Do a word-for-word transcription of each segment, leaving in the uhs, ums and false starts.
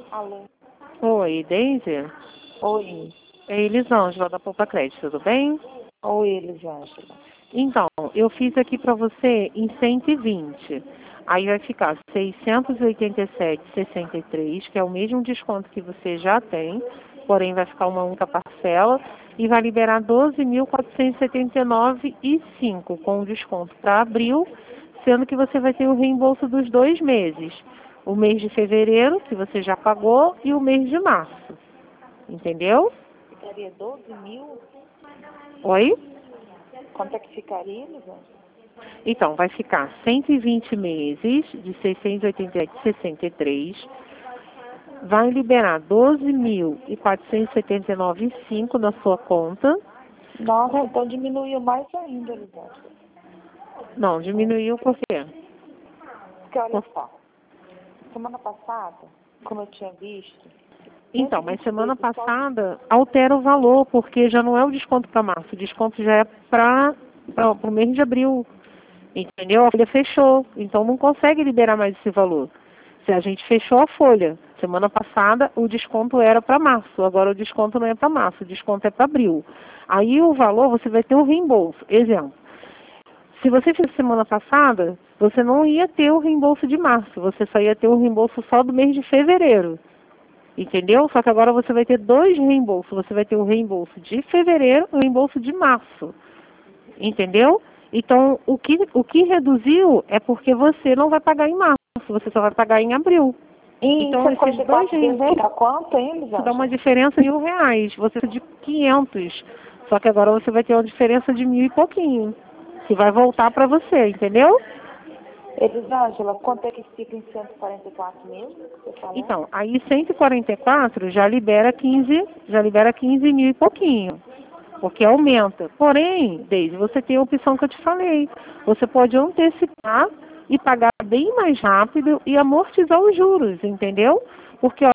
Alô? Oi, Deise? Oi. É Elisângela, da Poupa Crédito, tudo bem? Oi, Elisângela. Então, eu fiz aqui para você em cento e vinte. Aí vai ficar seiscentos e oitenta e sete vírgula sessenta e três, que é o mesmo desconto que você já tem, porém vai ficar uma única parcela, e vai liberar doze mil quatrocentos e setenta e nove vírgula cinco com desconto para abril, sendo que você vai ter o reembolso dos dois meses. O mês de fevereiro, que você já pagou, e o mês de março. Entendeu? Ficaria doze mil? Oi? Quanto é que ficaria, Elisângela? Então, vai ficar cento e vinte meses de seiscentos e oitenta e sete vírgula sessenta e três. Vai liberar doze mil quatrocentos e setenta e nove vírgula cinco na sua conta. Nossa, então diminuiu mais ainda, Elisângela. Não, diminuiu por quê? Porque olha só, semana passada, como eu tinha visto... Então, mas semana só- passada altera o valor, porque já não é o desconto para março, o desconto já é para o mês de abril. Entendeu? A folha fechou, então não consegue liberar mais esse valor. Se a gente fechou a folha, semana passada o desconto era para março, agora o desconto não é para março, o desconto é para abril. Aí o valor você vai ter o reembolso. Exemplo, se você fez semana passada, você não ia ter o reembolso de março, você só ia ter o reembolso só do mês de fevereiro. Entendeu? Só que agora você vai ter dois reembolsos. Você vai ter o reembolso de fevereiro e o reembolso de março. Entendeu? Então, o que, o que reduziu é porque você não vai pagar em março, você só vai pagar em abril. E Então, esses dois reembolsos fica quanto, hein, dá Elisângela? uma diferença de mil reais. Você de quinhentos. Só que agora você vai ter uma diferença de mil e pouquinho. Que vai voltar para você, entendeu? Elisângela, quanto é que fica em cento e quarenta e quatro mesmo? que Você falou? Então, aí cento e quarenta e quatro já libera quinze, já libera quinze mil e pouquinho. Porque aumenta. Porém, Deise, você tem a opção que eu te falei. Você pode antecipar e pagar bem mais rápido e amortizar os juros, entendeu? Porque, ó,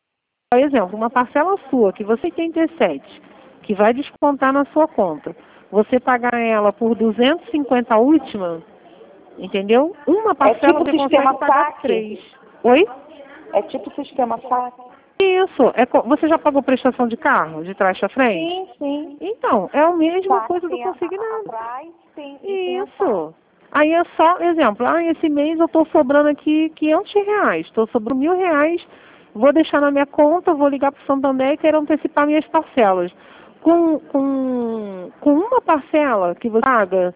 por exemplo, uma parcela sua, que você tem oitenta e sete, que vai descontar na sua conta, você pagar ela por duzentos e cinquenta a última, entendeu? Uma parcela tipo você sistema consegue pagar saque? três. Oi? É tipo sistema saque? Isso. É, co- você já pagou prestação de carro, de trás para frente? Sim, sim. Então, é a mesma Saque coisa do tem a, a, consignado. atrás tem, e tem a saque. Isso. Aí é só, exemplo, ah, esse mês eu estou sobrando aqui quinhentos reais, estou sobrando mil reais, vou deixar na minha conta, vou ligar para o Santander e quero antecipar minhas parcelas. Com, com, com uma parcela que você paga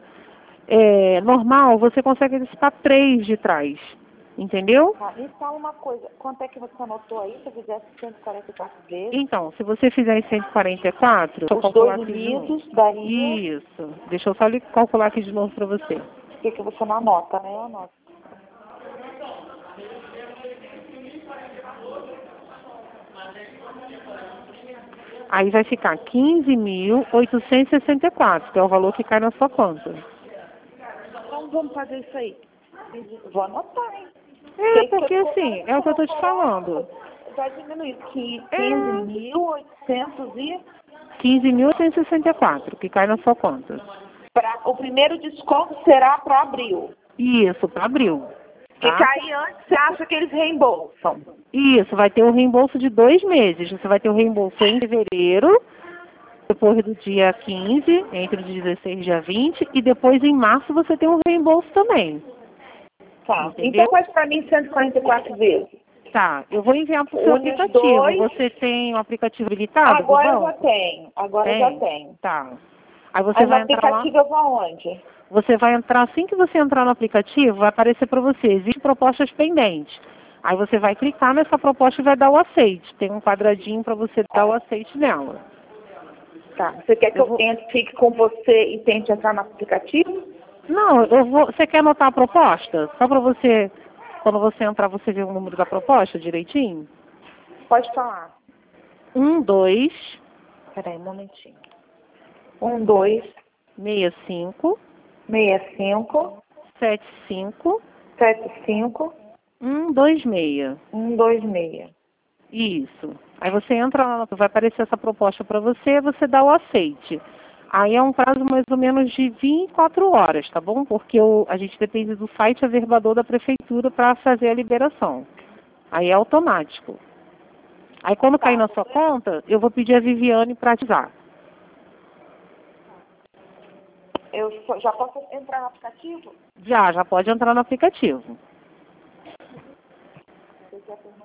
é, normal, você consegue antecipar três de trás. Entendeu? Tá, me fala uma coisa, quanto é que você anotou aí se eu fizesse cento e quarenta e quatro vezes? Então, se você fizer em cento e quarenta e quatro, deixa eu Os calcular dois aqui de novo. unidos daria... Isso. Deixa eu só lhe calcular aqui de novo para você. Por que que você não anota, né? Eu anoto. Aí vai ficar quinze mil oitocentos e sessenta e quatro, que é o valor que cai na sua conta. Então vamos fazer isso aí. Vou anotar, hein? É, porque assim, é o que eu tô te falando. Vai diminuir que É. quinze mil oitocentos e... quinze mil oitocentos e sessenta e quatro, que cai na sua conta. Pra, o primeiro desconto será para abril. Isso, para abril. Que Tá? cair antes, você acha que eles reembolsam. Isso, vai ter um reembolso de dois meses. Você vai ter o reembolso em fevereiro, depois do dia quinze, entre o dia dezesseis e dia vinte, e depois em março você tem um reembolso também. Tá. Entendeu? Então faz para mim cento e quarenta e quatro vezes. Tá, eu vou enviar para o seu Une os aplicativo. dois. Você tem o aplicativo habilitado? Agora do eu já banco? tenho. Agora eu Tem? já tenho. Tá. Aí você Aí no vai entrar lá. aplicativo eu vou aonde? Você vai entrar, assim que você entrar no aplicativo, vai aparecer para você, existem propostas pendentes. Aí você vai clicar nessa proposta e vai dar o aceite. Tem um quadradinho para você dar o aceite nela. Tá. Você quer que Eu eu, vou- tente, fique com você e tente entrar no aplicativo? Não, eu vou. Você quer anotar a proposta? Só para você, quando você entrar, você ver o número da proposta direitinho? Pode falar. Um, dois, Peraí, um momentinho. Um, dois, seis, cinco, seis, cinco, sete, cinco, sete, cinco, um, dois, seis. um, dois, seis. Isso. Aí você entra lá, vai aparecer essa proposta para você, você dá o aceite. Aí é um prazo mais ou menos de vinte e quatro horas, tá bom? Porque o, a gente depende do site averbador da prefeitura para fazer a liberação. Aí é automático. Aí quando cair na sua conta, eu vou pedir a Viviane para ativar. Eu só- já posso entrar no aplicativo? Já, já pode entrar no aplicativo. Eu já permaneço.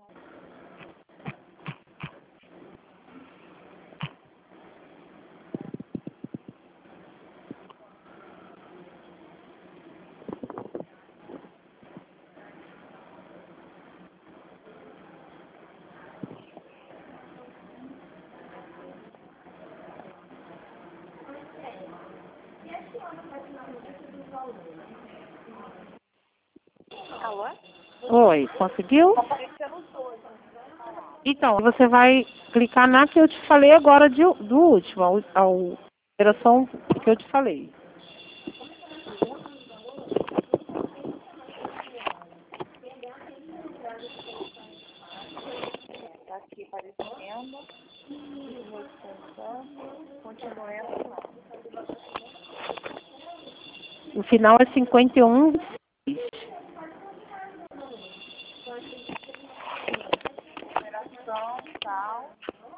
Alô? Oi, conseguiu? Tá aparecendo os dois. Então, você vai clicar na que eu te falei agora de, do último, a, u- a u- operação que eu te falei. Tá aqui aparecendo. Continua descansando. Continuando lá. O final é cinquenta e um. Numeração, tal.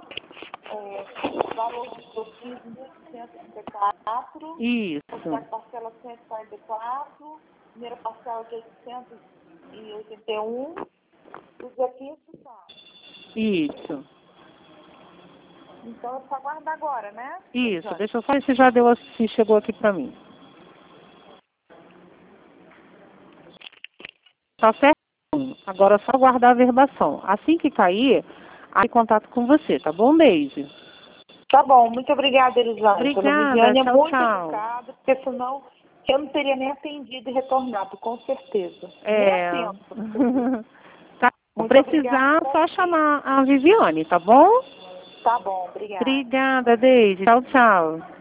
É, valor do FIIs mil cento e trinta e quatro. Isso, A parcela cento e quarenta e quatro. Primeira parcela de oitocentos e oitenta e um. Os requisitos são. isso, Então, é só aguardar agora, né? isso. Deixa eu só ver se já deu, se chegou aqui pra mim. Tá certo? Agora é só aguardar a verbação. Assim que cair, aí em contato com você, tá bom, Deise? Tá bom, muito obrigada, Elisângela. Obrigada, Viviane é tchau, muito tchau. educada, porque senão eu não teria nem atendido e retornado, com certeza. É. Nem atento. Tá. Muito Precisar, obrigada. só chamar a Viviane, tá bom? Tá bom, obrigada. Obrigada, Deise. Tchau, tchau.